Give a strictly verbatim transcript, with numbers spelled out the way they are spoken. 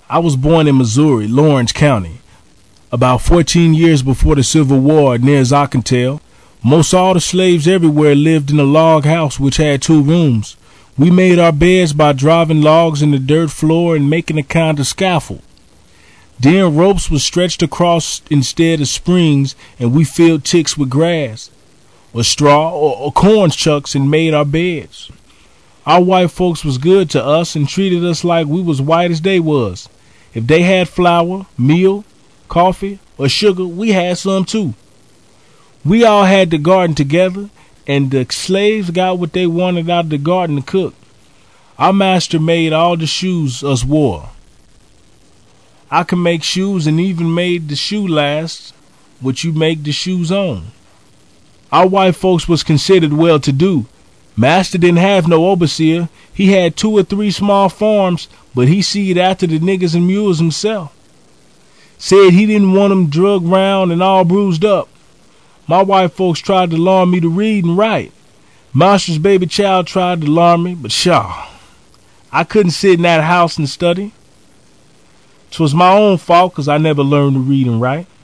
I was born in Missouri, Lawrence County, about fourteen years before the Civil War, near as I can tell. Most all the slaves everywhere lived in a log house which had two rooms. We made our beds by driving logs in the dirt floor and making a kind of scaffold. Then ropes were stretched across instead of springs, and we filled ticks with grass or straw or, or corn chucks and made our beds. Our white folks was good to us and treated us like we was white as they was. If they had flour, meal, coffee, or sugar, we had some too. We all had the garden together, and the slaves got what they wanted out of the garden to cook. Our master made all the shoes us wore. I can make shoes and even made the shoe last what you make the shoes on. Our white folks was considered well-to-do. Master didn't have no overseer. He had two or three small farms, but he seed after the niggas and mules himself. Said he didn't want them drug round and all bruised up. My white folks tried to learn me to read and write. Master's baby child tried to learn me, but shaw, I couldn't sit in that house and study. 'Twas my own fault 'cause I never learned to read and write.